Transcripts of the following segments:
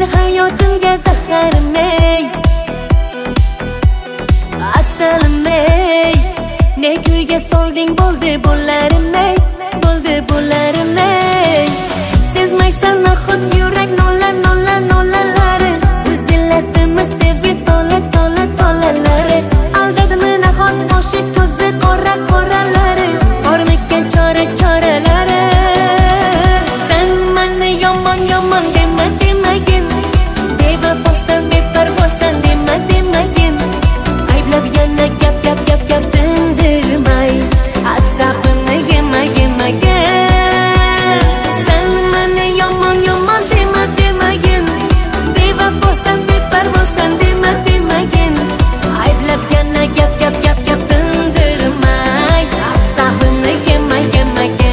hayotimga zaharim ey, asalim ey. Ne kuyga solding bo'ldi bo'larim ey, bo'ldi bo'larim ey. Sezmaysan nahot yurak nola nola nolalari, o'ziladimi sevgi tola tola tolalari. Aldadimi nahot oshiq ko'zi qora qoralari, bormikan chora choralari. Sen meni yomon yomon dema demagin, bevafosan beparvosan dema demagin. Ayblab yana gap gap gap gap dindirmay, asabimni yema yemagin. Sen meni yomon yomon dema demagin, bevafosan beparvosan dema demagin. Ayblab yana gap gap gap gap dindirmay, asabimni yema yemagin.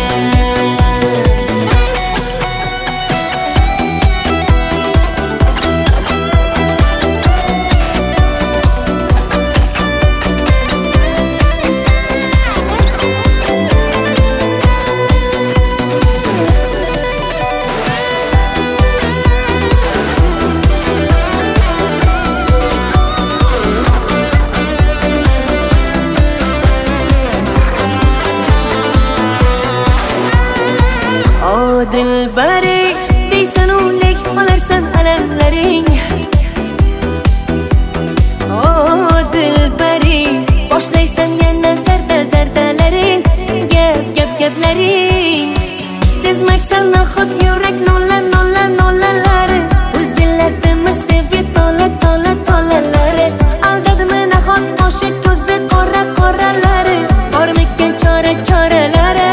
O dilbari, deysan o'lik olarsan alamlaring. O dilbari, boshlaysan yana zarda zardalaring, gap gap gaplaring. Sezmaysan nahot yurak nola nola nolalari, o'ziladimi sevgi tola tola tolalari. Aldadimi nahot oshiq ko'zi qora qoralari, bormikan chora choralari.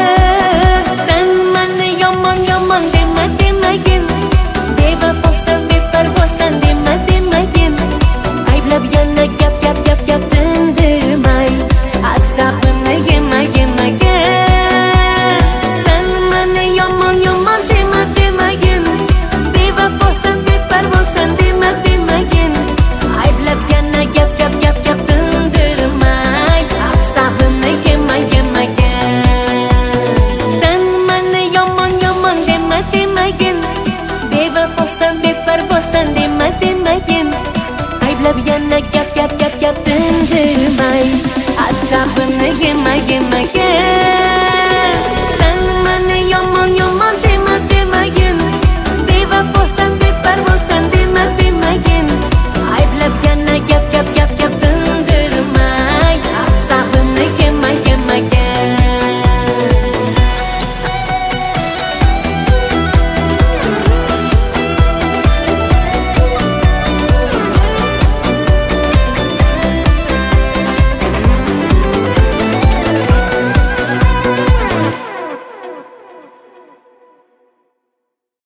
Yomon dema demagin, bevafosan beparvosan dema demagin. Ayblab yana gap gap gap gap dindirmay, asabimni yema yemagin. Sen meni yomon yomon dema demagin, bevafosan beparvosan dema demagin. Ayblab yana gap gap gap gap dindirmay, asabimni yema yemagin. Sen meni yomon yomon dema demagin, bevafosan beparvosan dema demagin. Ayblab yana gap gap gap gap dindirmay, asabimni yema yemagin.